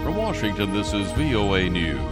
From Washington, this is VOA News.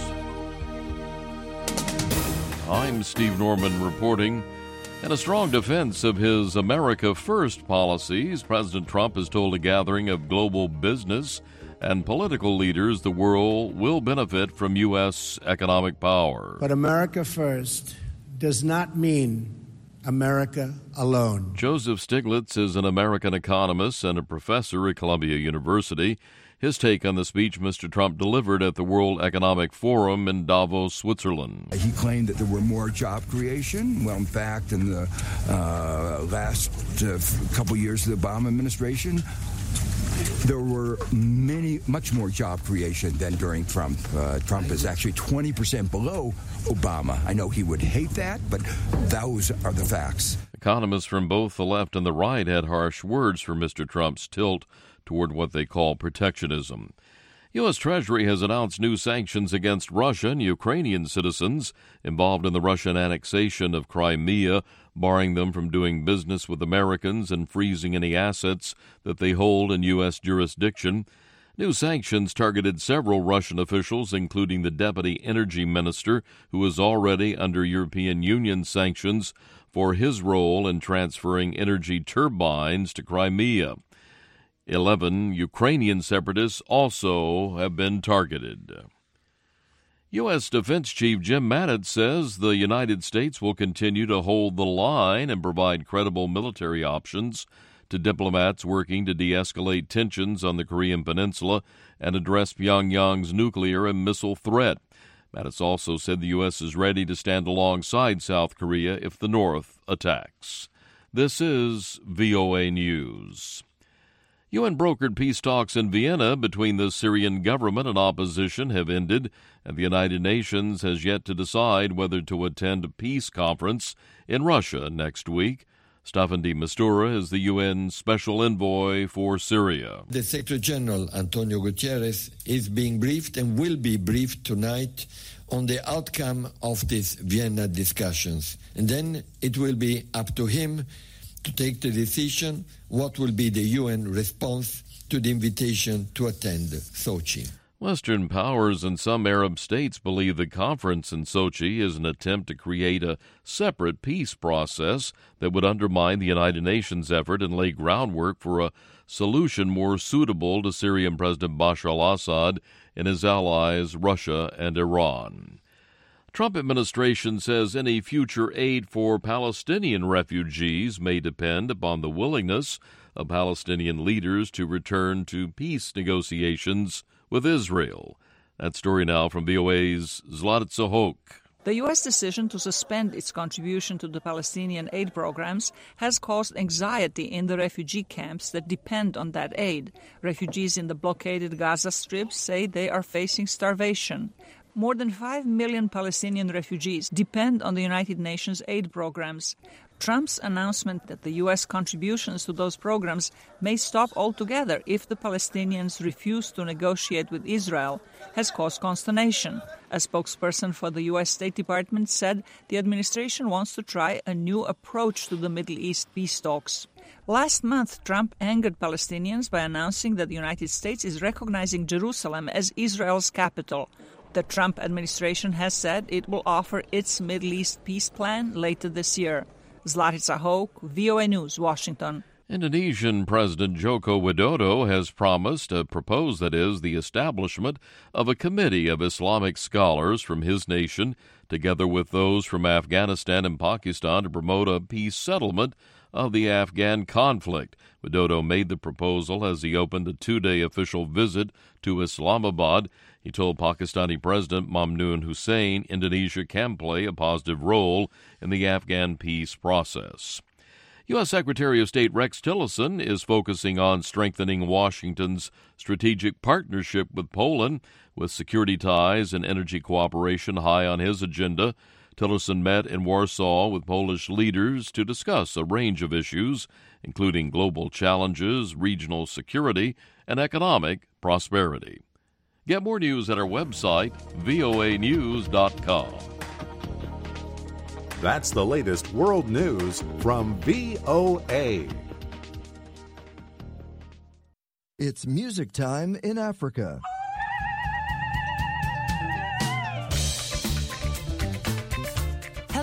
I'm Steve Norman reporting. In a strong defense of his America First policies, President Trump has told a gathering of global business and political leaders the world will benefit from U.S. economic power. But America First does not mean America alone. Joseph Stiglitz is an American economist and a professor at Columbia University. His take on the speech Mr. Trump delivered at the World Economic Forum in Davos, Switzerland. He claimed that there were more job creation. Well, in fact, in the last couple years of the Obama administration, there were much more job creation than during Trump. Trump is actually 20% below Obama. I know he would hate that, but those are the facts. Economists from both the left and the right had harsh words for Mr. Trump's tilt toward what they call protectionism. U.S. Treasury has announced new sanctions against Russian and Ukrainian citizens involved in the Russian annexation of Crimea, barring them from doing business with Americans and freezing any assets that they hold in U.S. jurisdiction. New sanctions targeted several Russian officials, including the deputy energy minister, who is already under European Union sanctions for his role in transferring energy turbines to Crimea. 11 Ukrainian separatists also have been targeted. U.S. Defense Chief Jim Mattis says the United States will continue to hold the line and provide credible military options to diplomats working to de-escalate tensions on the Korean Peninsula and address Pyongyang's nuclear and missile threat. Mattis also said the U.S. is ready to stand alongside South Korea if the North attacks. This is VOA News. UN-brokered peace talks in Vienna between the Syrian government and opposition have ended, and the United Nations has yet to decide whether to attend a peace conference in Russia next week. Staffan de Mistura is the UN Special Envoy for Syria. The Secretary General, Antonio Guterres, is being briefed and will be briefed tonight on the outcome of these Vienna discussions. And then it will be up to him to take the decision what will be the UN response to the invitation to attend Sochi. Western powers and some Arab states believe the conference in Sochi is an attempt to create a separate peace process that would undermine the United Nations effort and lay groundwork for a solution more suitable to Syrian President Bashar al-Assad and his allies Russia and Iran. Trump administration says any future aid for Palestinian refugees may depend upon the willingness of Palestinian leaders to return to peace negotiations with Israel. That story now from VOA's Zlatitsa Hoke. The U.S. decision to suspend its contribution to the Palestinian aid programs has caused anxiety in the refugee camps that depend on that aid. Refugees in the blockaded Gaza Strip say they are facing starvation. More than 5 million Palestinian refugees depend on the United Nations aid programs. Trump's announcement that the U.S. contributions to those programs may stop altogether if the Palestinians refuse to negotiate with Israel has caused consternation. A spokesperson for the U.S. State Department said the administration wants to try a new approach to the Middle East peace talks. Last month, Trump angered Palestinians by announcing that the United States is recognizing Jerusalem as Israel's capital. The Trump administration has said it will offer its Middle East peace plan later this year. Zlatitsa Hoke, VOA News, Washington. Indonesian President Joko Widodo has proposed the establishment of a committee of Islamic scholars from his nation, together with those from Afghanistan and Pakistan, to promote a peace settlement of the Afghan conflict. Widodo made the proposal as he opened a 2-day official visit to Islamabad. He told Pakistani President Mamnoon Hussein Indonesia can play a positive role in the Afghan peace process. U.S. Secretary of State Rex Tillerson is focusing on strengthening Washington's strategic partnership with Poland, with security ties and energy cooperation high on his agenda. Tillerson met in Warsaw with Polish leaders to discuss a range of issues, including global challenges, regional security, and economic prosperity. Get more news at our website, voanews.com. That's the latest world news from VOA. It's music time in Africa.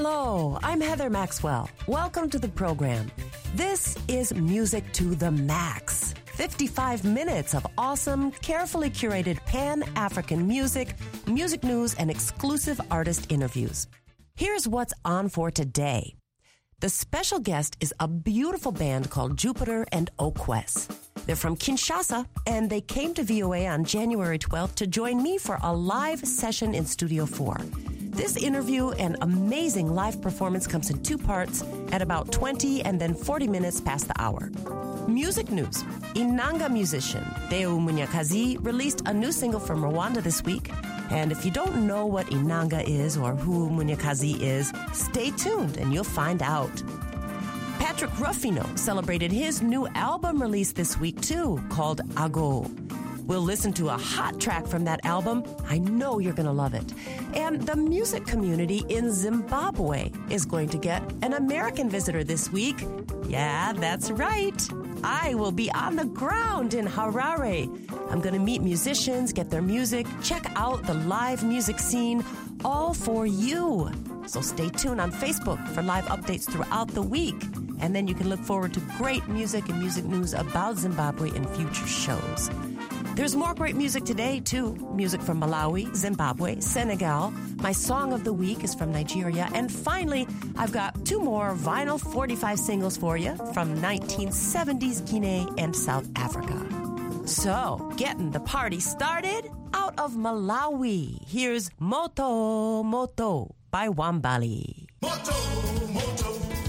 Hello, I'm Heather Maxwell. Welcome to the program. This is Music to the Max. 55 minutes of awesome, carefully curated Pan-African music, music news, and exclusive artist interviews. Here's what's on for today. The special guest is a beautiful band called Jupiter and Okwes. They're from Kinshasa, and they came to VOA on January 12th to join me for a live session in Studio 4. This interview and amazing live performance comes in two parts at about 20 and then 40 minutes past the hour. Music news. Inanga musician Theo Munyakazi released a new single from Rwanda this week. And if you don't know what Inanga is or who Munyakazi is, stay tuned and you'll find out. Patrick Ruffino celebrated his new album release this week too, called Ago. We'll listen to a hot track from that album. I know you're going to love it. And the music community in Zimbabwe is going to get an American visitor this week. Yeah, that's right. I will be on the ground in Harare. I'm going to meet musicians, get their music, check out the live music scene, all for you. So stay tuned on Facebook for live updates throughout the week. And then you can look forward to great music and music news about Zimbabwe in future shows. There's more great music today, too. Music from Malawi, Zimbabwe, Senegal. My song of the week is from Nigeria. And finally, I've got two more vinyl 45 singles for you from 1970s Guinea and South Africa. So, getting the party started out of Malawi. Here's Moto Moto by Wambali. Moto, moto.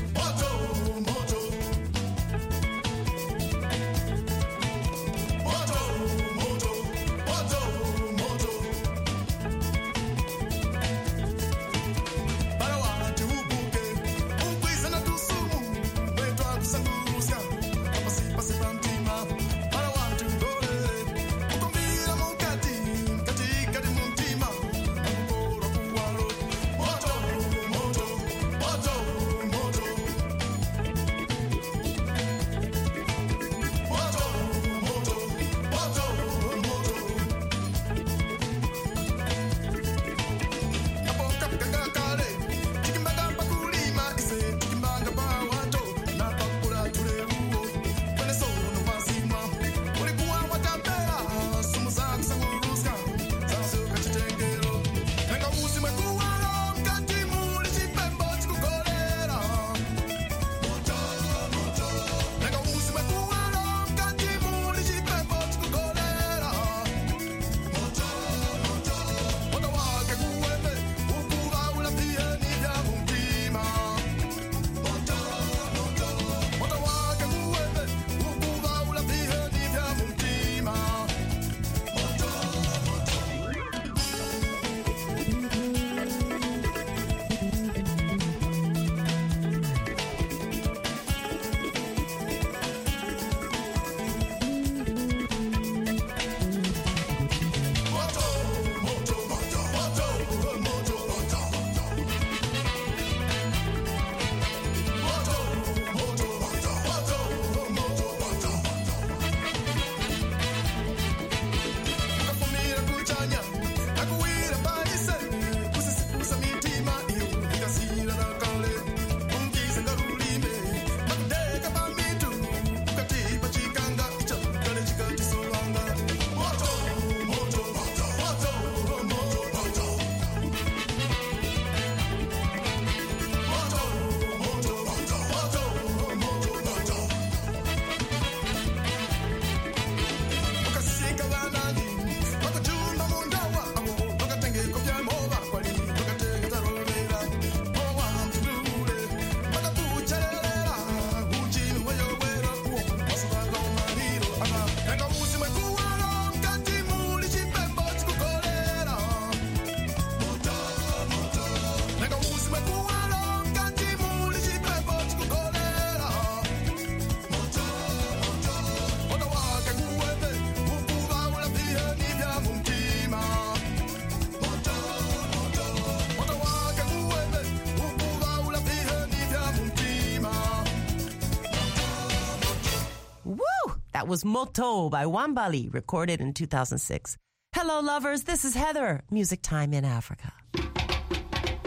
That was Moto by Wambali, recorded in 2006. Hello, lovers. This is Heather. Music Time in Africa.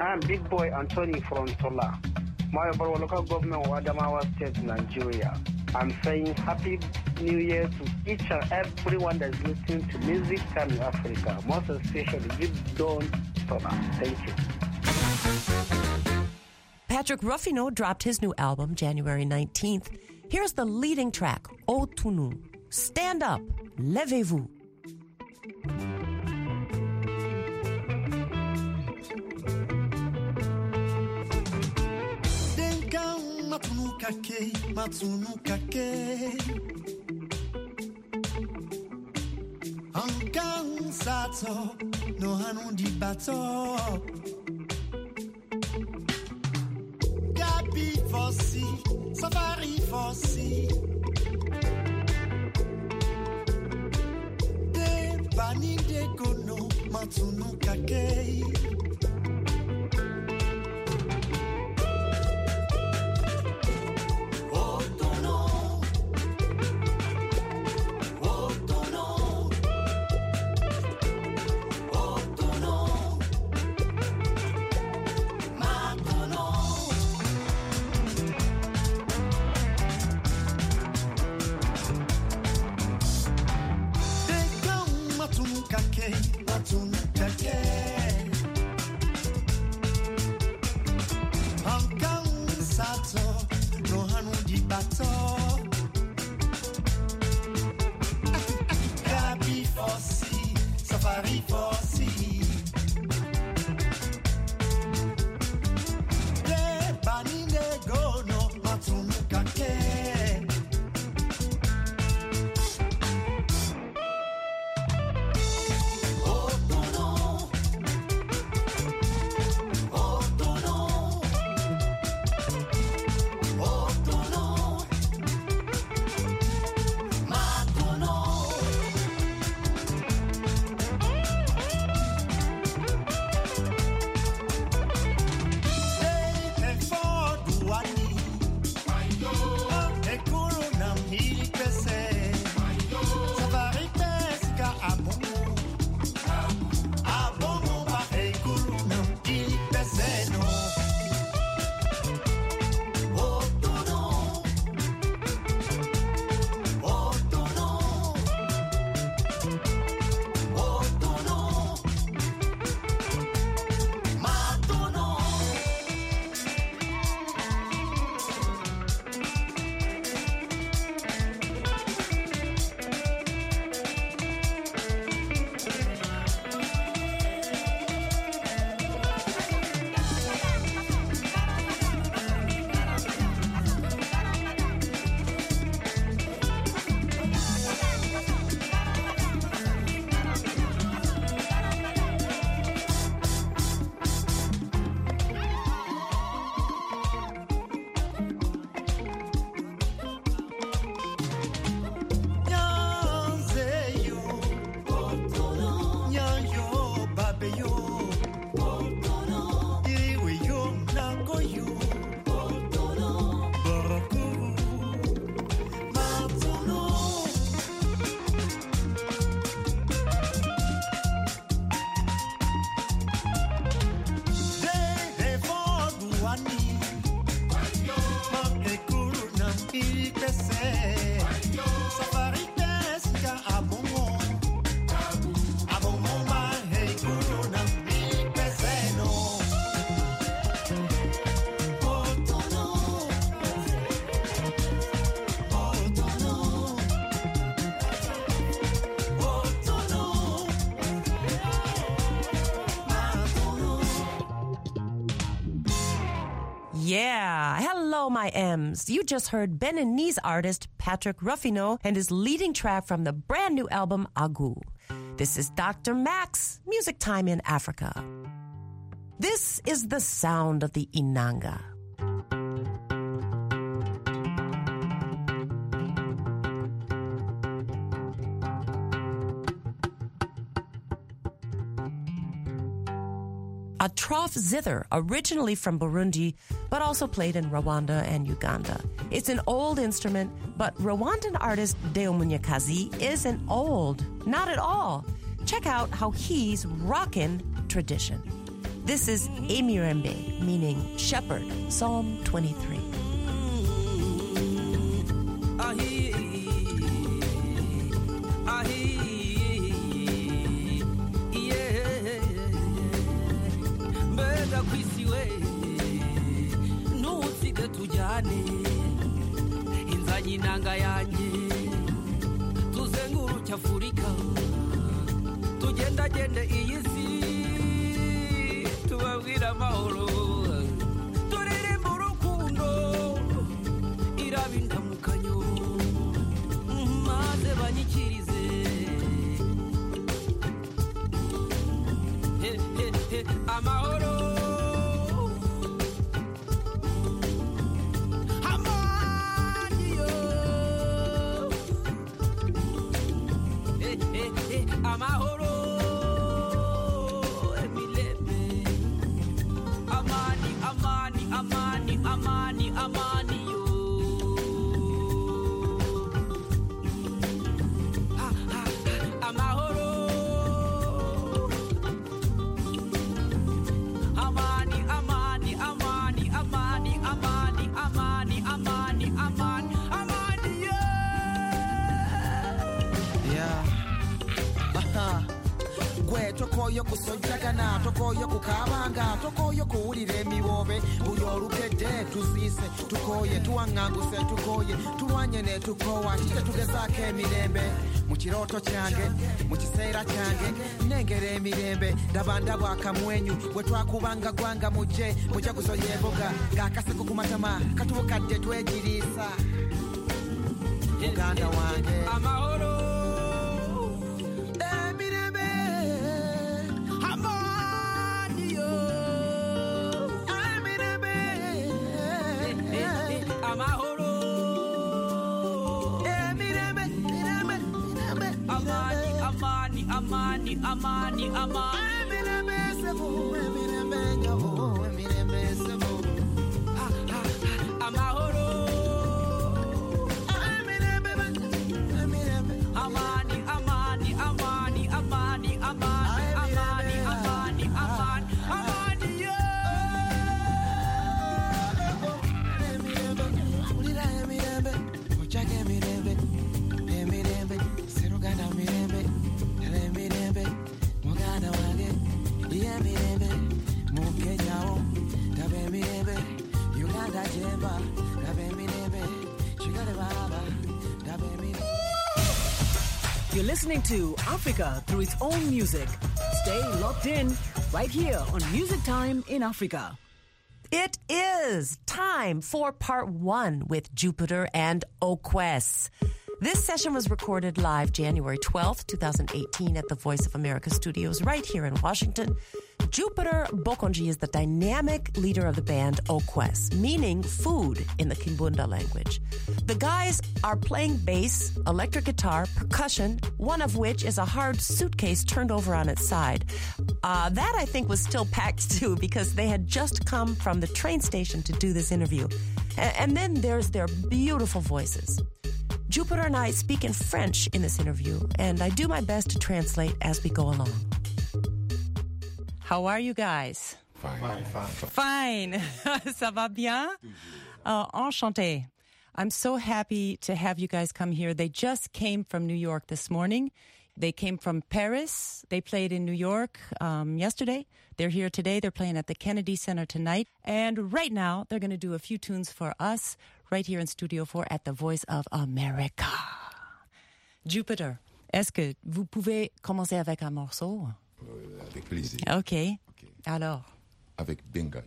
I'm Big Boy Anthony from Tola, Mayoboro local government of Adamawa State, Nigeria. I'm saying Happy New Year to each and everyone that's listening to Music Time in Africa, most especially Big Don Tola. Thank you. Patrick Ruffino dropped his new album January 19th. Here's the leading track, Otunu. Stand up, levez-vous. Matunu kake Ankang sato no hanu di bato Gabi fossi safari fossi De bani de kono matunu kake Yeah, hello my M's. You just heard Beninese artist Patrick Ruffino and his leading track from the brand new album Agu. This is Dr. Max, Music Time in Africa. This is the sound of the Inanga. A trough zither, originally from Burundi, but also played in Rwanda and Uganda. It's an old instrument, but Rwandan artist Deo Munyakazi isn't old. Not at all. Check out how he's rockin' tradition. This is Emirembe, meaning shepherd, Psalm 23. Inanga yanje tuzenguruka Afurika tugenda gende iyi si tubabwira amahoro turirimba urukundo irabindamukanyo maze banyikirize amahoro amahoro emilebe amani amani amani amani amani yo amahoro amani amani amani amani amani amani amani amani amani yo yeah. Gwe tokoyo kusojagana tokoyo kukabanga tokoyo kuwulira emiwobe buli olukedde tuziise tukoye tuwaŋŋanguse tukoye tulwanye ne tukowa kite tugezaako emirembe mu kirooto kyange mu kiseera kyange nengera emirembe ndaba akamwenyu bwe twakubanga gwanga mujje mujaguzo y'eboga ng'akaseko ku matama katubukadde twegiriisa muganda wange amahoro amahoro emirembe mirembe amani amani amani amani amani emirembe sebo emirembe nyabo emirembe sebo amahoro emirembe emirembe amani amani amani amani amani amani amani amani amani yo You're listening to Africa through its own music. Stay locked in right here on Music Time in Africa. It is time for part 1 with Jupiter and Okwes. This session was recorded live January 12th, 2018 at the Voice of America studios right here in Washington. Jupiter Bokonji is the dynamic leader of the band Okwes, meaning food in the Kimbunda language. The guys are playing bass, electric guitar, percussion, one of which is a hard suitcase turned over on its side. That, I think, was still packed too because they had just come from the train station to do this interview. And then there's their beautiful voices. Jupiter and I speak in French in this interview, and I do my best to translate as we go along. How are you guys? Fine. Ça va bien? Enchanté. I'm so happy to have you guys come here. They just came from New York this morning. They came from Paris. They played in New York yesterday. They're here today. They're playing at the Kennedy Center tonight. And right now, they're going to do a few tunes for us right here in Studio 4 at the Voice of America. Jupiter, est-ce que vous pouvez commencer avec un morceau? Avec plaisir. OK. Alors? Avec Bengayo.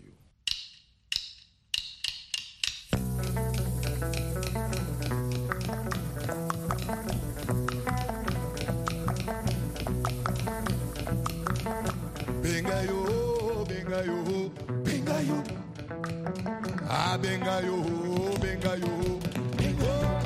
Bengayo, Bengayo, Bengayo. Ah, Bengayo, Bengayo, Bengayo.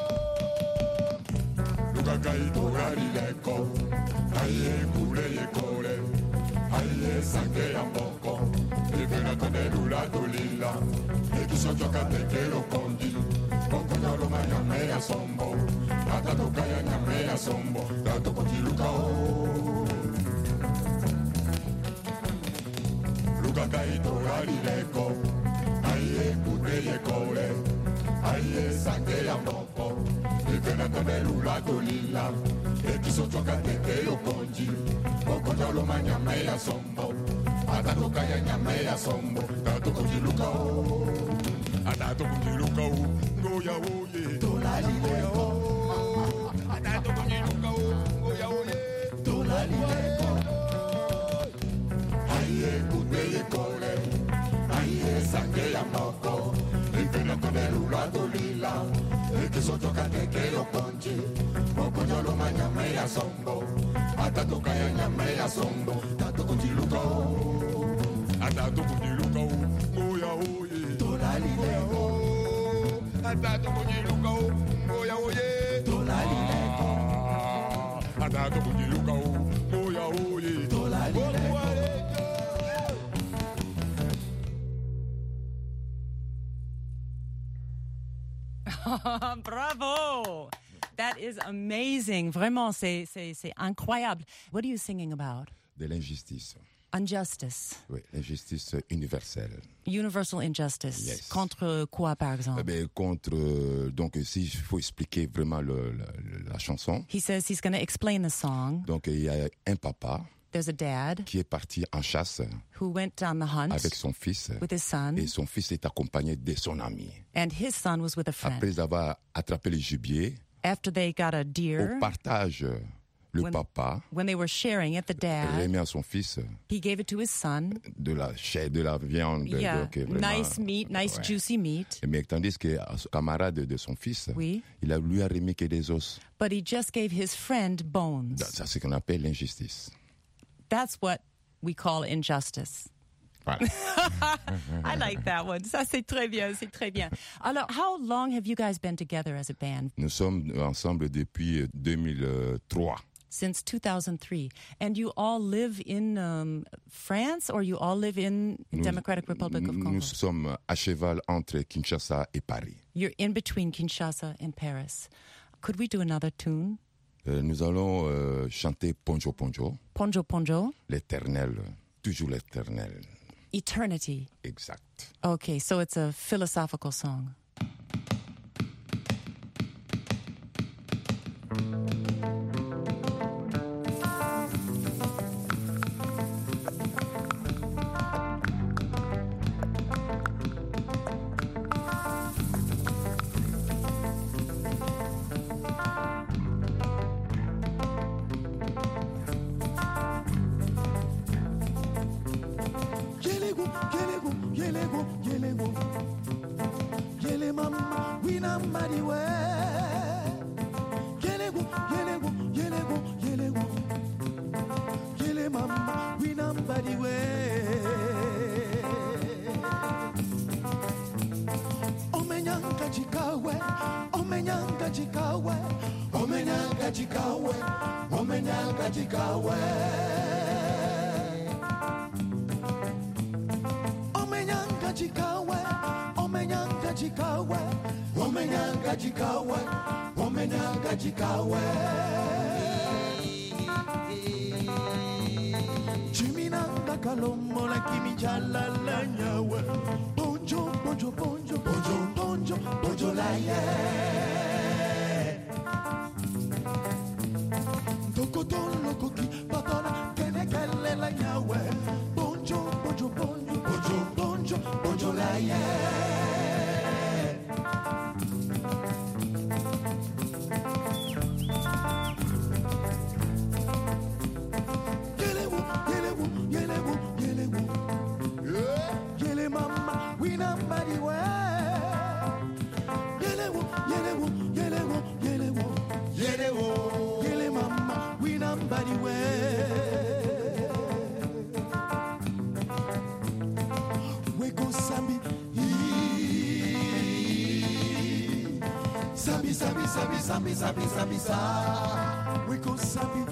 Lugagai togari leko, aye kule yekore, aye sangue amboko, evena tonelula dolila, ekishoto katekero kondi, kokonyoro manyame asombo, atatoka nyame asombo, tatoko tilukao. gai torari leko aye kute kole aye sange ya moko ifena tone lula dolila ekiso choka tete yo konji okoto lo manyama ya sombo atato kaya nyama ya sombo tato kujiluka o atato kujiluka o ngoya oye torari leko atato kujiluka o ngoya oye torari leko aye kute kole aye sange ya moko ifena tone lula dolila ekiso choka tete yo konji okoto lo manyama ya sombo atato kaya nyama ya sombo tato kujiluka o atato kujiluka o ngoya oye torari leko atato kujiluka o ngoya oye torari leko atato kujiluka o ngoya oye torari leko. Bravo! That is amazing. Vraiment, c'est incroyable. What are you singing about? De l'injustice. Injustice. Oui, l'injustice universelle. Universal injustice. Yes. Contre quoi, par exemple? Donc, s'il faut expliquer vraiment la chanson. He says he's going to explain the song. Donc, il y a un papa. There's a dad qui est parti en chasse who went on the hunt avec son fils with his son, et son fils est accompagné de son ami. And his son was with a friend. Après avoir attrapé le gibier, after they got a deer, au partage, papa, when they were sharing it, the dad remet à son fils, he gave it to his son, de la chair, de la viande, yeah, donc vraiment, nice meat, nice juicy meat. Mais tandis que son camarade de son fils, oui, lui a remis que des os. But he just gave his friend bones. C'est ce qu'on appelle l'injustice. That's what we call injustice. Voilà. I like that one. Ça, c'est très bien, c'est très bien. Alors, how long have you guys been together as a band? Nous sommes ensemble depuis 2003. Since 2003. And you all live in France or you all live in Democratic Republic of Congo? Nous sommes à cheval entre Kinshasa et Paris. You're in between Kinshasa and Paris. Could we do another tune? Nous allons chanter Ponjo Ponjo. Ponjo Ponjo. L'éternel, toujours l'éternel. Eternity. Exact. Okay, so it's a philosophical song. Chiminanga kalombo la kimijala la nyawe. Bonjo, bonjo, bonjo, bonjo, bonjo, bonjo la ye. Tokoton lokoki patona kene kele la nyawe. Bonjo, bonjo, bonjo, bonjo, bonjo, bonjo la ye. Sabi, sabi, sabi, sa. We go sabi.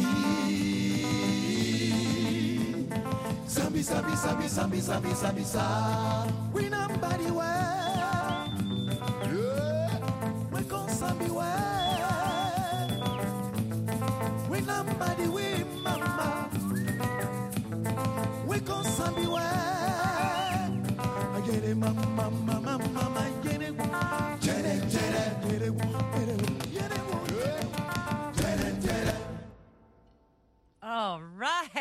Sabi, sabi, sabi, sabi, sabi, sabi, sa. We nobody well. We go sabi well. We nobody we mama. We go sabi well.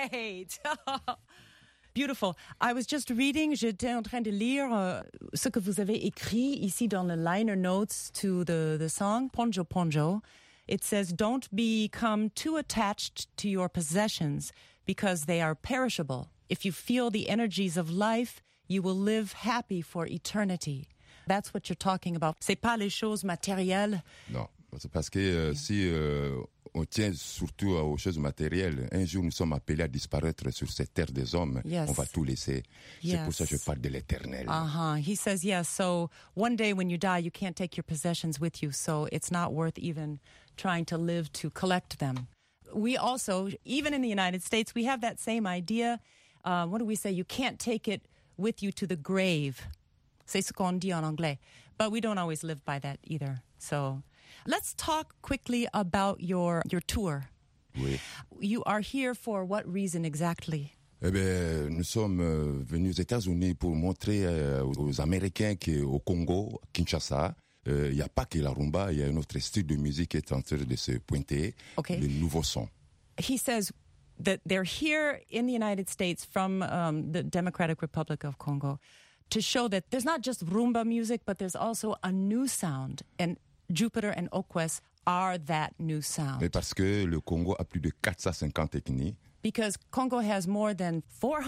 great. Beautiful. I was just reading, j'étais en train de lire ce que vous avez écrit ici dans the liner notes to the song, Ponjo Ponjo. It says, don't become too attached to your possessions because they are perishable. If you feel the energies of life, you will live happy for eternity. That's what you're talking about. C'est pas les choses matérielles. Non, c'est parce que si on tient surtout aux choses matérielles, un jour nous sommes appelés à disparaître sur cette terre des hommes. Yes. On va tout laisser. Yes. C'est pour ça que je parle de l'éternel. He says, yes, so one day when you die, you can't take your possessions with you, so it's not worth even trying to live to collect them. We also, even in the United States, we have that same idea. What do we say? You can't take it with you to the grave. C'est ce qu'on dit en anglais. But we don't always live by that either. So let's talk quickly about your tour. Oui. You are here for what reason exactly? Eh bien, nous sommes venus aux États-Unis pour montrer aux Américains qu'au Congo, Kinshasa, il n'y a pas que la rumba, il y a un autre style de musique qui est en train de se pointer, le nouveau son. He says that they're here in the United States from the Democratic Republic of Congo to show that there's not just rumba music, but there's also a new sound. And Jupiter and Okwes are that new sound. Mais parce que le Congo a plus de 450 ethnies. Because Congo has more than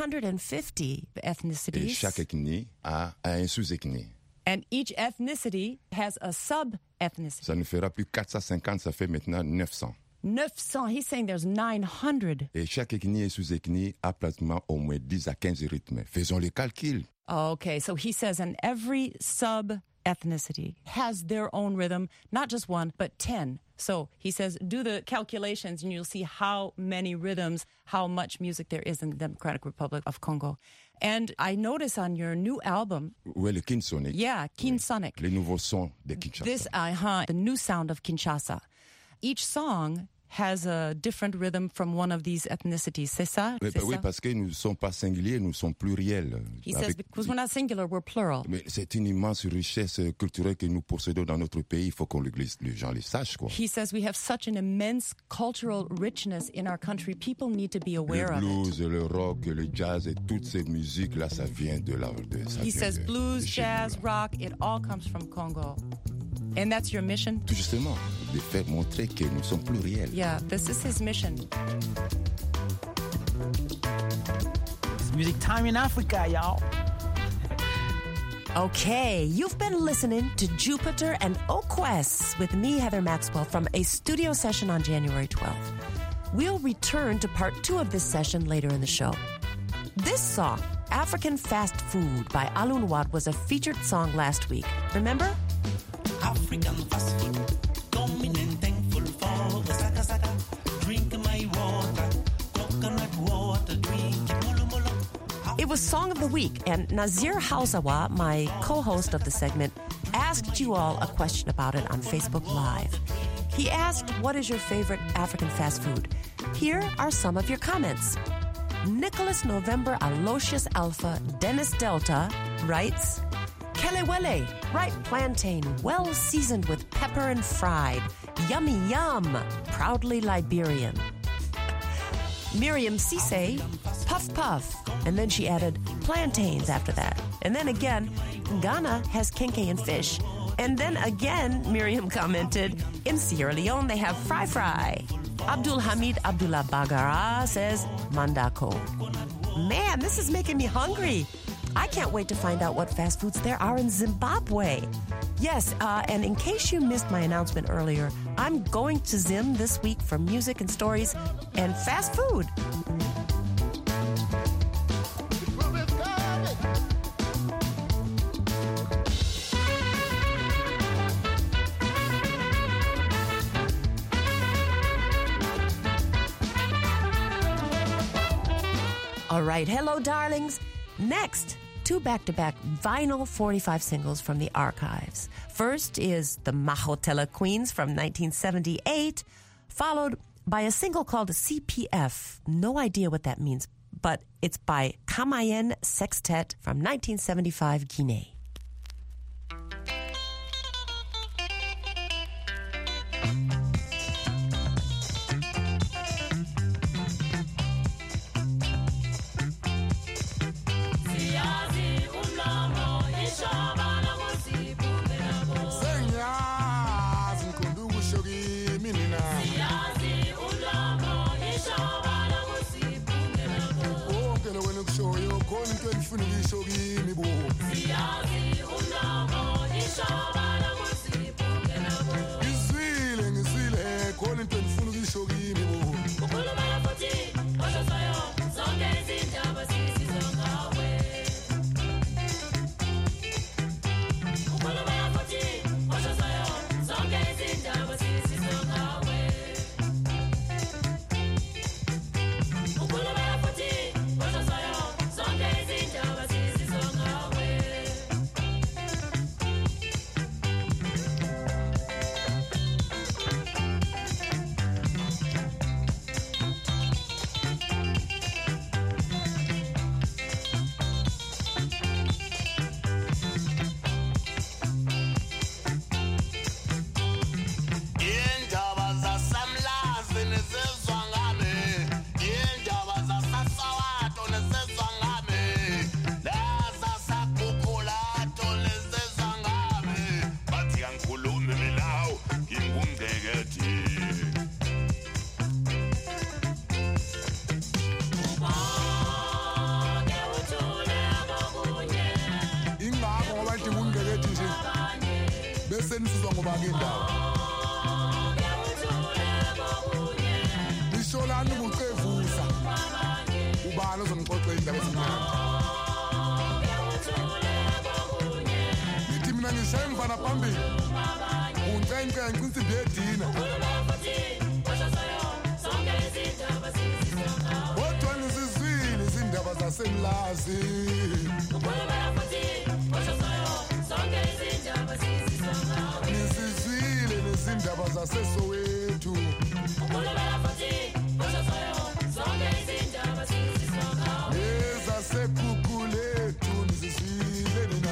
450 ethnicities. Et chaque ethnie a un sous-ethnie. And each ethnicity has a sub-ethnicity. Ça nous fera plus 450, ça fait maintenant 900. 900, he's saying there's 900. Et chaque ethnie et sous-ethnie a pratiquement au moins 10 à 15 rythmes. Faisons les calculs. Okay, so he says, and every sub-ethnicity has their own rhythm, not just one, but 10. So he says, do the calculations and you'll see how many rhythms, how much music there is in the Democratic Republic of Congo. And I notice on your new album... Oui, le Kin Sonic. Yeah, Kin Sonic. Les nouveaux sons de Kinshasa. This, the new sound of Kinshasa. Each song has a different rhythm from one of these ethnicities. C'est ça? Oui, parce que nous ne sommes pas singuliers, nous sommes pluriels. He says, because we're not singular, we're plural. Mais c'est une immense richesse culturelle que nous possédons dans notre pays. Il faut que les gens le sachent, quoi. He says we have such an immense cultural richness in our country. People need to be aware of it. Le blues, le rock, le jazz et toutes ces musiques-là, ça vient de là. He says blues, jazz, rock, it all comes from Congo. And that's your mission? Tout justement, de faire montrer que nous sommes pluriels. Yeah, this is his mission. It's music time in Africa, y'all. Okay, you've been listening to Jupiter and Okwes with me, Heather Maxwell, from a studio session on January 12th. We'll return to part 2 of this session later in the show. This song, African Fast Food by Alun Wat, was a featured song last week. Remember? African fast food, coming and thankful for the saka saka. Drink my water, coconut water, drink molo molo. It was Song of the Week, and Nazir Hausawa, my co-host of the segment, asked you all a question about it on Facebook Live. He asked, what is your favorite African fast food? Here are some of your comments. Nicholas November Aloysius Alpha Dennis Delta writes, Kelewele, ripe plantain, well seasoned with pepper and fried. Yummy yum, proudly Liberian. Miriam Cisse, puff puff. And then she added plantains after that. And then again, Ghana has kenkey and fish. And then again, Miriam commented, in Sierra Leone they have fry fry. Abdul Hamid Abdullah Bagara says, mandako. Man, this is making me hungry. I can't wait to find out what fast foods there are in Zimbabwe. Yes, and in case you missed my announcement earlier, I'm going to Zim this week for music and stories and fast food. All right, hello, darlings. Next, 2 back-to-back vinyl 45 singles from the archives. First is the Mahotella Queens from 1978, followed by a single called CPF. No idea what that means, but it's by Kamayen Sextet from 1975, Guinea. nifuna ukisho kimi bo siyazi umlomo ishobala kusiphuke nabo ngizwile khona into nifuna ukisho kimi bo ukhuluma futhi osho sayo zonke izindaba sisizo ngawe ukhuluma futhi osho sayo zonke izindaba sisizo ngawe ukhuluma futhi osho sayo zonke izindaba sisizo ngawe Indaba zasamlazi nezizwa ngami indaba zasasawato nezizwa ngami lazasakhukhulato nezizwa ngami bathi angikhulumi milawu ngingumndekethi ingakho ngoba idinga ungqekethi nje bese nisizwa ngoba ke indawo Isholani ukucevusa ubani ozongixoxa indaba ezimnandi Ngithi mina ngisemva naphambili uncence insimbi yedina Kodwa ngizizwile izindaba zasemlazi Ngizizwile nezindaba zaseSoweto ezasekhukulethu ngizizwile nina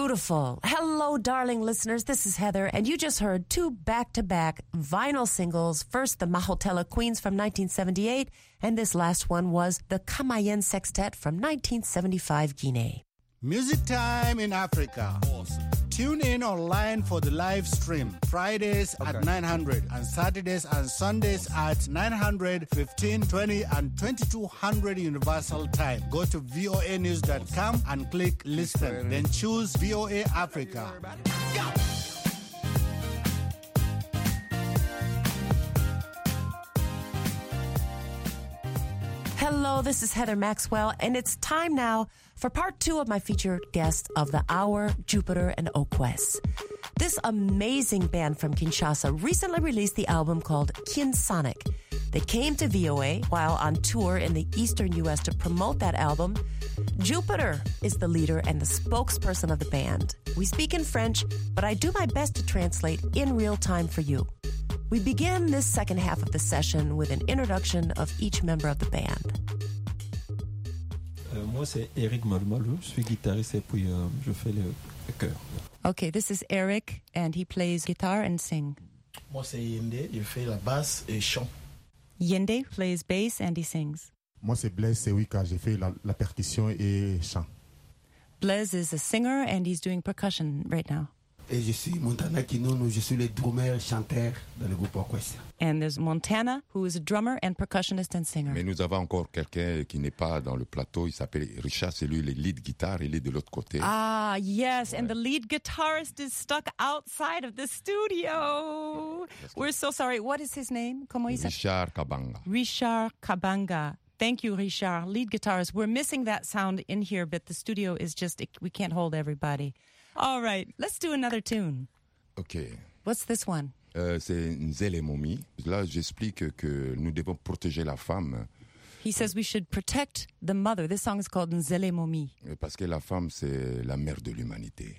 Beautiful. Hello, darling listeners. This is Heather, and you just heard two back-to-back vinyl singles. First, the Mahotella Queens from 1978, and this last one was the Kamayen Sextet from 1975 Guinea. Music Time in Africa. Awesome. Tune in online for the live stream. Fridays at 900 and Saturdays and Sundays at 900, 1520 and 2200 Universal Time. Go to voanews.com and click listen. Then choose VOA Africa. Hello, this is Heather Maxwell, and it's time now for part 2 of my featured guest of the hour, Jupiter and Okwes. This amazing band from Kinshasa recently released the album called Kinsonic. They came to VOA while on tour in the eastern U.S. to promote that album. Jupiter is the leader and the spokesperson of the band. We speak in French, but I do my best to translate in real time for you. We begin this second half of the session with an introduction of each member of the band. Moi, c'est Eric Molmolo. Je suis guitariste et puis je fais le chœur. Okay, this is Eric, and he plays guitar and sing. Moi, c'est Yende. Je fais la basse et chant. Yende plays bass and he sings. Moi, c'est Blaise Sewika. Je fais la percussion et chant. Blaise is a singer, and he's doing percussion right now. Et je suis Montana Kinono, je suis le drummer chanteur dans le groupe Okwes. And there's Montana, who is a drummer and percussionist and singer. Mais nous avons encore quelqu'un qui n'est pas dans le plateau, il s'appelle Richard, c'est lui le lead guitar, il est de l'autre côté. Ah, yes, and the lead guitarist is stuck outside of the studio. We're so sorry. What is his name? Comment il s'appelle? Richard Kabanga. Richard Kabanga. Thank you, Richard. Lead guitarist. We're missing that sound in here, but the studio is just, we can't hold everybody. All right, let's do another tune. OK. What's this one? C'est Nzele Momi. Là, j'explique que nous devons protéger la femme. He says we should protect the mother. This song is called Nzele Momi. Parce que la femme, c'est la mère de l'humanité.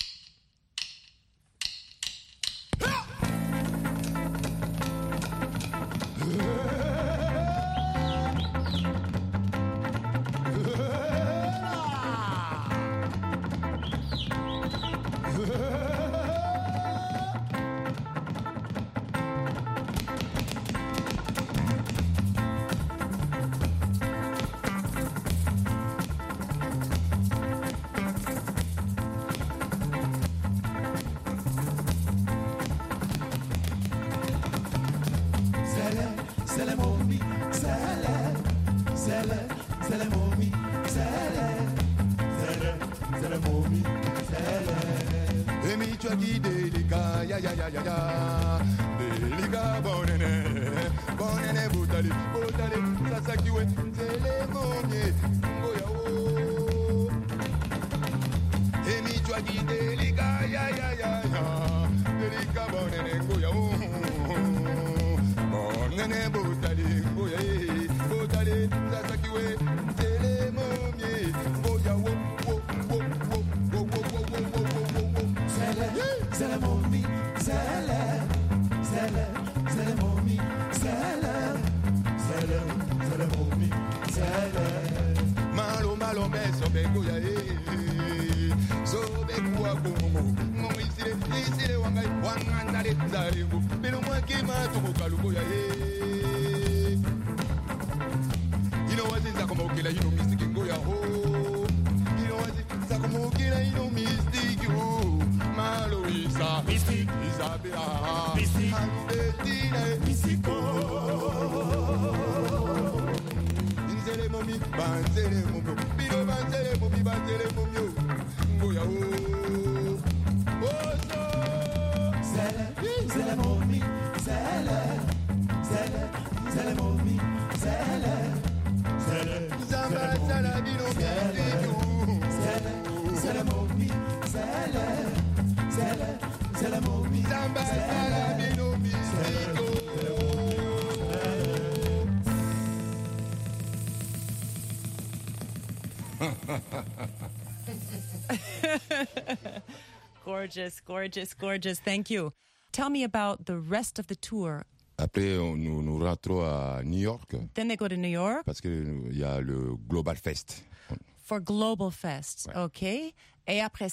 Gorgeous, gorgeous, gorgeous. Thank you. Tell me about the rest of the tour. Après, nous rentrons à New York. Then they go to New York. Parce qu'il y a le Global Fest. For Global Fest, ouais. OK. Et après ça?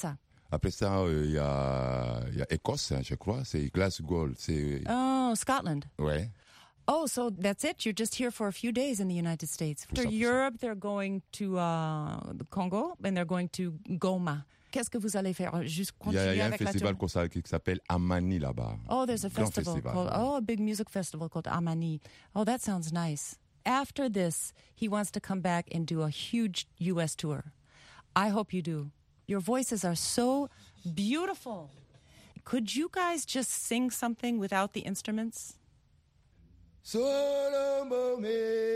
Après ça, il y a Écosse, je crois. C'est Glasgow. Oh, Scotland. Ouais. Oh, so that's it? You're just here for a few days in the United States. After Europe, they're going to the Congo and they're going to Goma. Qu'est-ce que vous allez faire? Juste continuer Il y a un avec festival qui s'appelle Amani là-bas. Oh, there's a festival called, a big music festival called Amani. Oh, that sounds nice. After this, he wants to come back and do a huge U.S. tour. I hope you do. Your voices are so beautiful. Could you guys just sing something without the instruments? Solomome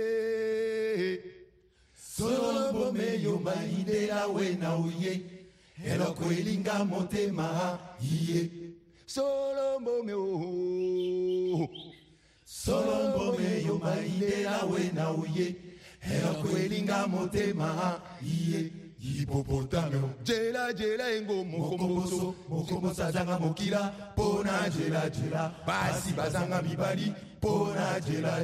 yo maindela wena uye elo kwelinga motema iye Solomome yo maindela wena uye elo kwelinga motema iye Hippopotamio jela engo mokombo zanga mokila pona jela basi bazanga mibali pona jela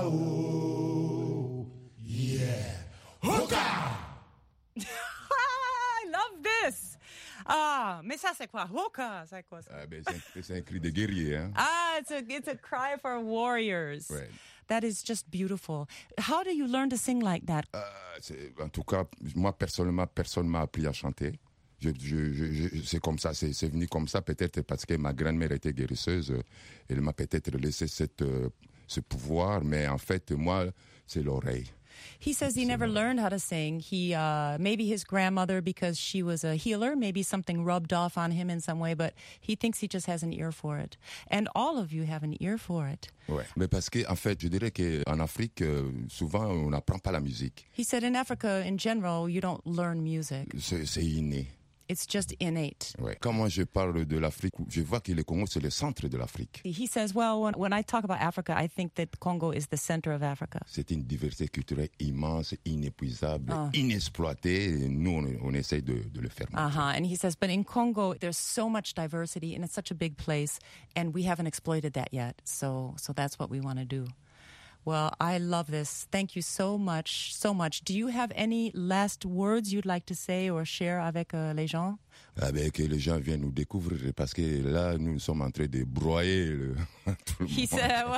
oh yeah hoka. I love this. Mais ça c'est quoi? Hoka, c'est quoi ça? C'est un cri de guerrier, hein? It's a cry for warriors. Right. That is just beautiful. How do you learn to sing like that? En tout cas, moi personnellement, personne m'a appris à chanter. C'est comme ça, c'est venu comme ça, peut-être parce que ma grand-mère était guérisseuse. Elle m'a peut-être laissé ce pouvoir, mais en fait, moi, c'est l'oreille. He says he never learned how to sing. He maybe his grandmother, because she was a healer, maybe something rubbed off on him in some way, but he thinks he just has an ear for it. And all of you have an ear for it. Ouais, mais parce que en fait, je dirais qu'en Afrique, souvent, on n'apprend pas la musique. He said in Africa, in general, you don't learn music. C'est inné. It's just innate. Ouais. Quand moi je parle de l'Afrique, je vois que le Congo c'est le centre de l'Afrique. He says, well, when I talk about Africa, I think that Congo is the center of Africa. C'est une diversité culturelle immense, inépuisable, inexploitée. Et nous, on essaye de le faire. And he says, but in Congo, there's so much diversity, and it's such a big place, and we haven't exploited that yet. So that's what we want to do. Well, I love this. Thank you so much, so much. Do you have any last words you'd like to say or share avec les gens? Que les gens viennent nous découvrir, parce que là, nous sommes en train de broyer tout le monde. He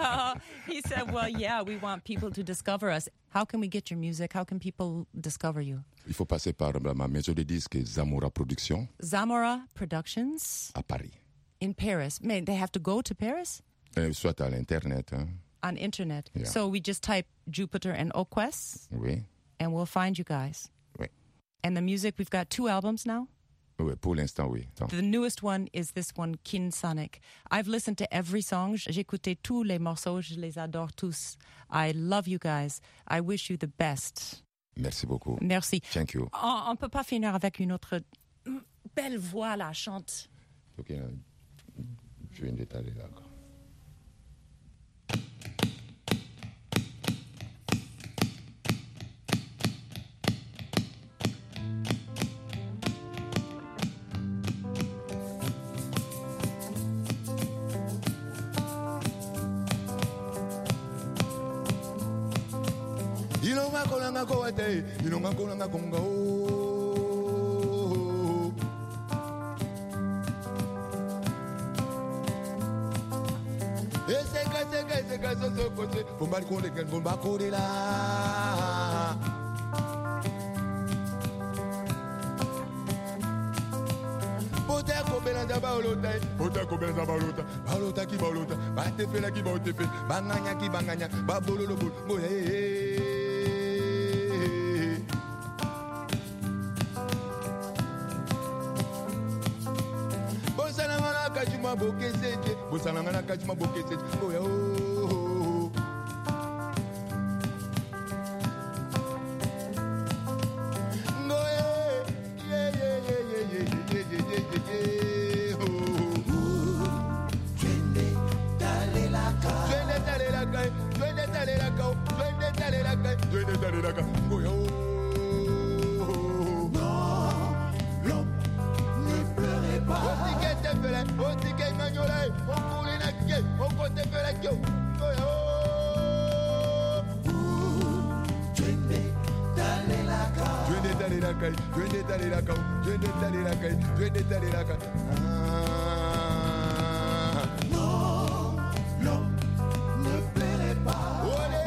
said, well, yeah, we want people to discover us. How can we get your music? How can people discover you? Il faut passer par ma maison de disques, Zamora Productions. Zamora Productions? À Paris. In Paris. Mais they have to go to Paris? Soit à l'Internet, hein. On internet. Yeah. So we just type Jupiter and Oquest. Oui. And we'll find you guys. Oui. And the music, we've got 2 albums now. Oui, pour l'instant, oui. The newest one is this one, Kin Sonic. I've listened to every song. J'ai écouté tous les morceaux. Je les adore tous. I love you guys. I wish you the best. Merci beaucoup. Merci. Thank you. On ne peut pas finir avec une autre belle voix, là, chante. Ok, je viens d'étaler là. Ilonga kolanga kowate, ilonga kolanga konga o. Eseka so kote, bombali konde ken bomba kode la. Bota ko belanda baolota, bota ko belanda baolota, baolota ki baolota, ba te fe la ki ba te fe, banganya ki banganya, ba bololo bol, boye. Bokeseje, bosalangana kachima bokeseje, oya oh. Ngoye, yeah. Twende dale la kai, oya oh. Non, ne pleurez pas. kai, twende talilaka, twende talilaka, twende talilaka. Non, non, ne pleurez pas.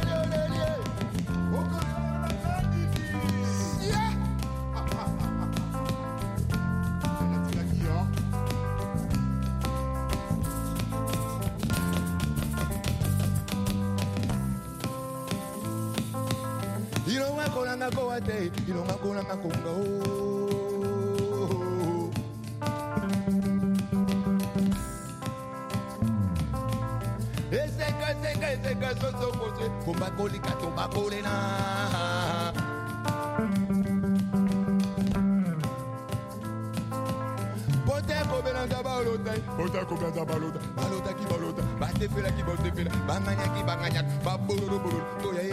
You know, I'm going to go. Ese so pose, kumba kolika tumba kolena. Pote kobenanda balota, pote kobenanda balota, balota ki balota, bate fela ki bote fela, banganya ki banganya, baburu buru, toya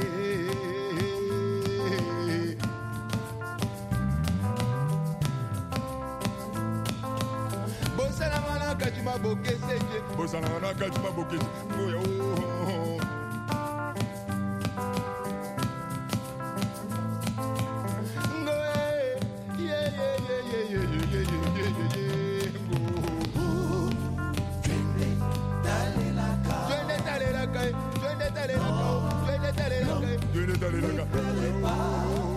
Kajima boke seje, bosana kajima boke ngoya oh. Ngoe, yeah. Twende talelaka.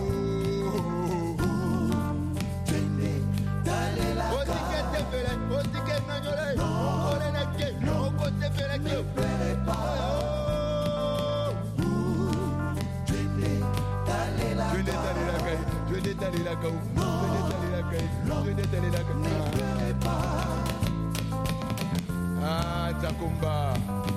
Ah, Takumba.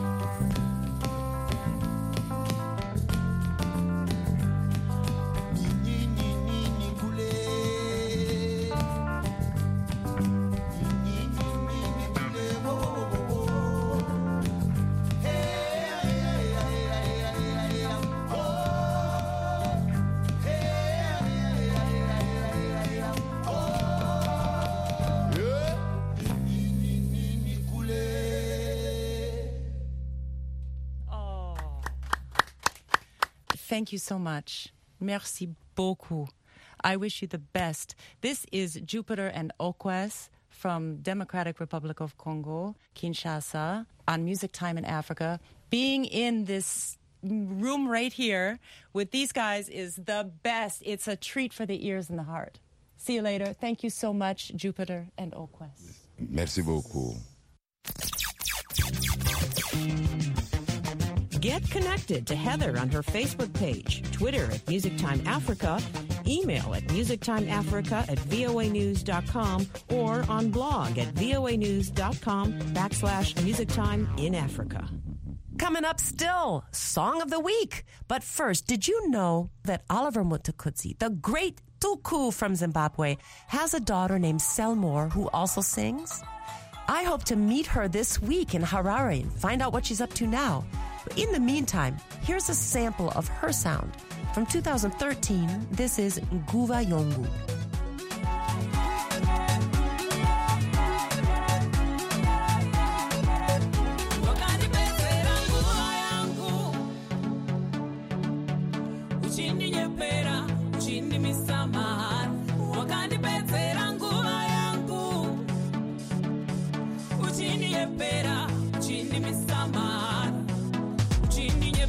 Thank you so much. Merci beaucoup. I wish you the best. This is Jupiter and Okwes from Democratic Republic of Congo, Kinshasa, on Music Time in Africa. Being in this room right here with these guys is the best. It's a treat for the ears and the heart. See you later. Thank you so much, Jupiter and Okwes. Merci beaucoup. Get connected to Heather on her Facebook page, Twitter at Music Time Africa, email at musictimeafrica@voanews.com, or on blog at voanews.com/musictime in Africa. Coming up still, Song of the Week. But first, did you know that Oliver Mtukudzi, the great Tuku from Zimbabwe, has a daughter named Selmore who also sings? I hope to meet her this week in Harare and find out what she's up to now. In the meantime, here's a sample of her sound. From 2013, this is Nguva Yongu.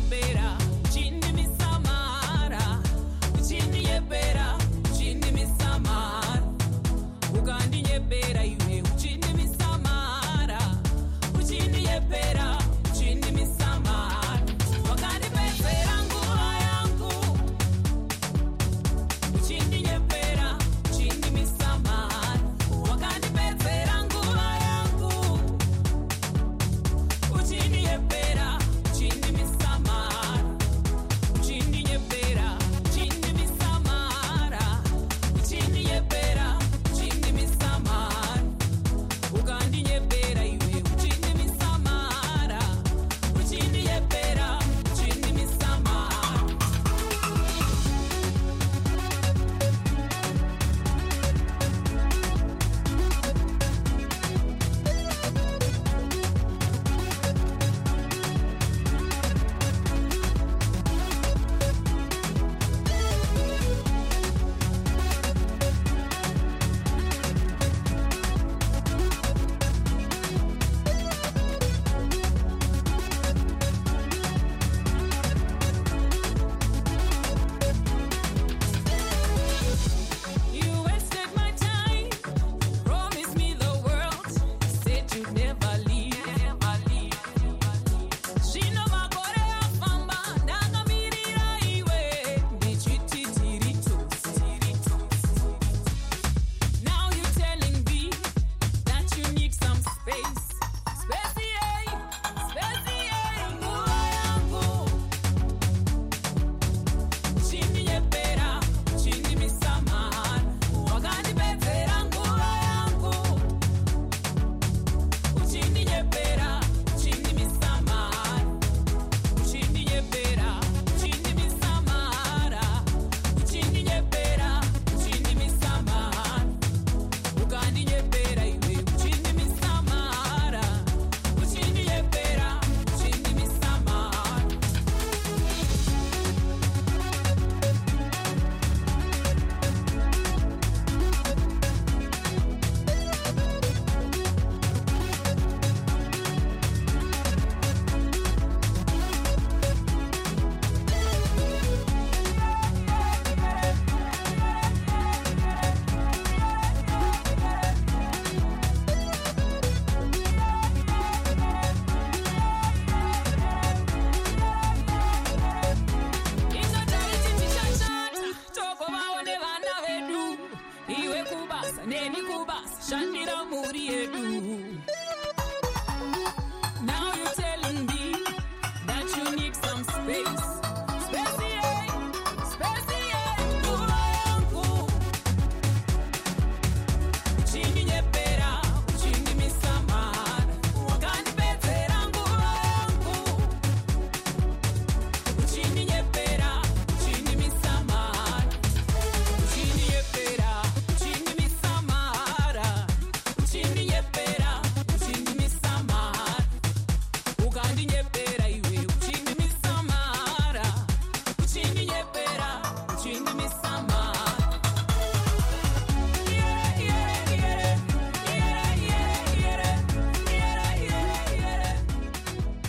Chindi misamara, chindi yepera, chindi misamara.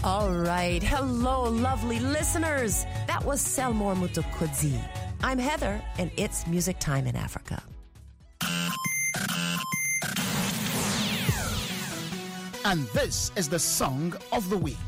All right. Hello, lovely listeners. That was Selmore Mutukudzi. I'm Heather, and it's Music Time in Africa. And this is the Song of the Week.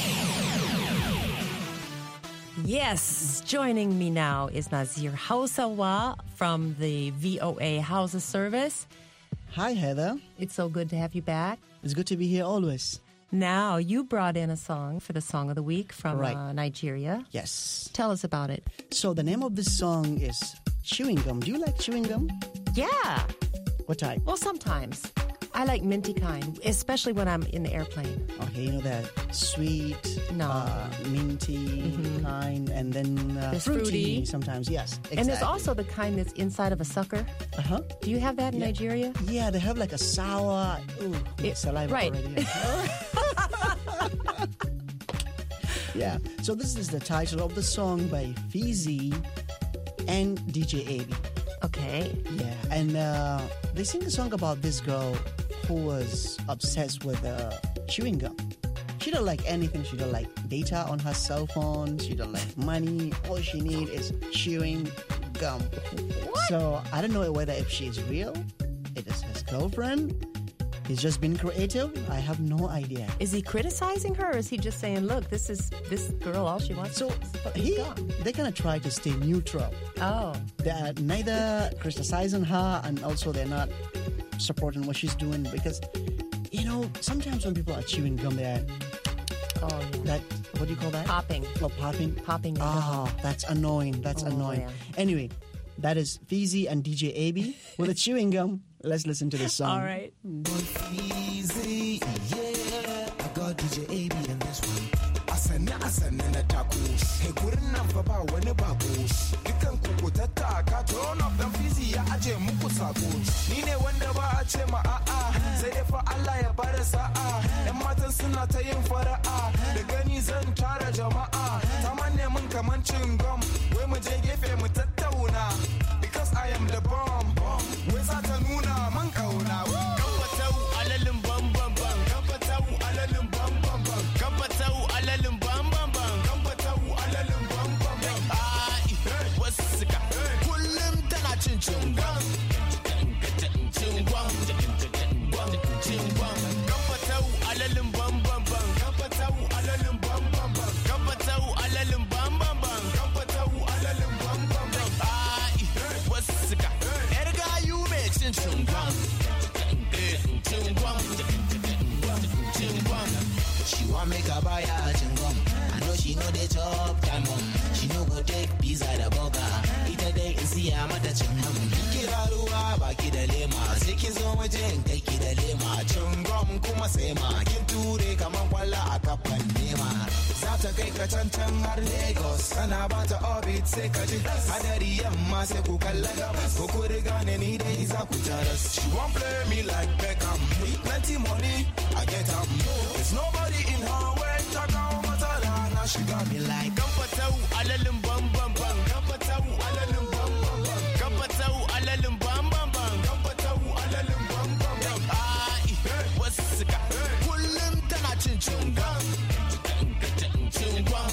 Yes, joining me now is Nazir Hausawa from the VOA Hausa Service. Hi, Heather. It's so good to have you back. It's good to be here always. Now, you brought in a song for the Song of the Week from Nigeria. Yes. Tell us about it. So the name of this song is Chewing Gum. Do you like chewing gum? Yeah. What type? Well, sometimes. I like minty kind, especially when I'm in the airplane. Okay, you know that sweet, minty kind, and then fruity sometimes, yes. Exactly. And there's also the kind that's inside of a sucker. Uh-huh. Do you have that in Nigeria? Yeah, they have like a sour, saliva already. Yeah, so this is the title of the song by Fizi and DJ Abi. Okay. Yeah, and they sing a song about this girl who was obsessed with chewing gum. She don't like anything. She don't like data on her cell phone. She don't like money. All she needs is chewing gum. What? So I don't know whether if she's real, it is his girlfriend. He's just been creative. I have no idea. Is he criticizing her, or is he just saying, look, this girl, all she wants is gum? They're going to try to stay neutral. Oh. They're neither criticizing her and also they're not supporting what she's doing because, sometimes when people are chewing gum, they're... Oh, yeah. What do you call that? Popping. Oh, popping? Popping. Oh, that's annoying. That's annoying. Yeah. Anyway, that is Fizi and DJ Abi with a chewing gum. Let's listen to this song. All right. Easy, yeah. I got DJ AB in this one. Asana takus. Hey, good enough about when a babush. You can cook with a taka. Turn up the Fizi, aje mukusaku. Nine wonder ba ache ma Say for Allah ya barasa and matan suna ta yin fara'a. Da gani zan tara jama'a. Tamanne mun kaman cin gum. Wai mu je gefe mu tattauna. Because I am the bomb. Wai za ta nuna man kauna. Kafatau alalin bam bam bam. Kafatau alalin bam bam bam. Kafatau alalin bam bam bam. Kafatau alalin bam bam bam. Ai, wasu ka. Kullum tana cin cin gum. Cin gum. Kafatau alalin bam bam bam. Kafatau alalin bam bam bam. Kafatau alalin bam bam bam. Kafatau alalin bam bam bam. Ai, wasu ka. Erga you me cin cin gum. Cin gum. Cin gum. She want make a buy her cin gum. I know she know they chop time bomb. She no go take pizza the burger. Ita dai in siya mata cin gum. Kira ruwa baki da lema. Sai ki zo waje in kai ki da lema. Cin gum kuma sai ma. Kin ture kaman kwalla a kafan nema. Za ta kai ka can har Lagos. Ana ba ta orbit sai ka ji. Hadari yamma sai ku kalla gabas. Ko ku riga ne ni dai za ku taras. She won't play me like Beckham. Plenty money, I get up. There's nobody in her way. Chaka matala. Now she got me like Kafatau alalin bam bam bam. Kafatau alalin bam bam bam. Kafatau alalin bam bam bam. Kafatau alalin bam bam bam. Ai, wasu ka. Kullum tana cin cin gum. Cin gum.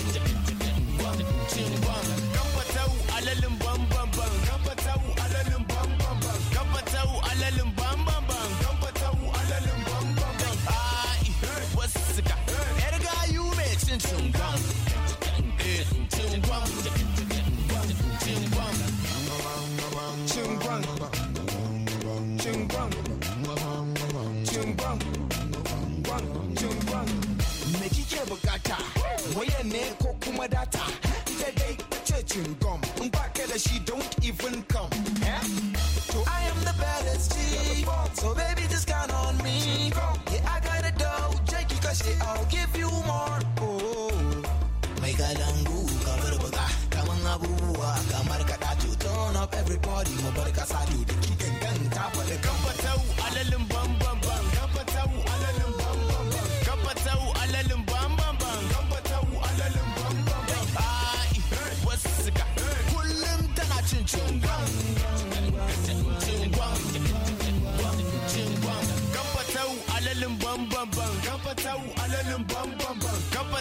Cin gum. Kafatau alalin bam bam bam. Kafatau alalin bam bam bam. Kafatau alalin bam bam bam. Kafatau alalin bam bam bam. Ai, wasu ka. Erga you me cin cin gum. Cin gum. Cin gum. Cin gum. Cin gum. Cin gum. Cin gum. Me kike bukata waya ne ko kuma data ita dai ce cin gum in baka da shi don't even come so I am the baddest G so baby just count on me yeah I got a dough Jakey cause I'll give you more mai galangu kamar buga kaman abubuwa kamar kada to turn up everybody mu bar kasa to da kikan ganta fa da kamfatau alalin bam bam bam kamfatau alalin bam bam bam kamfatau alalin bam bam bam kamfatau alalin bam bam bam ai wasu ka kullum tana cin cin gum cin gum cin gum kamfatau alalin bam bam bam kamfatau alalin bam bam bam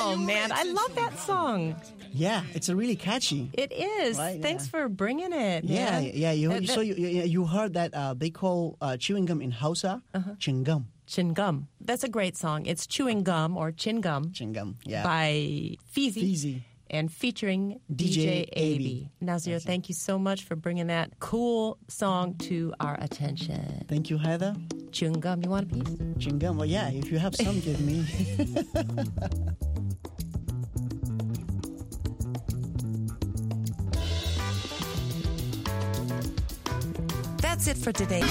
Oh, man, I love that song. Yeah, it's really catchy. It is. Right, Thanks for bringing it. Yeah, man. yeah. You heard that they call chewing gum in Hausa chingum. Chingum. That's a great song. It's Chewing Gum or Chingum. Chingum, yeah. By Feezy. And featuring DJ AB. Nazir, thank you so much for bringing that cool song to our attention. Thank you, Heather. Chewing gum, you want a piece? Chewing gum, well, yeah, if you have some, give me. That's it for today.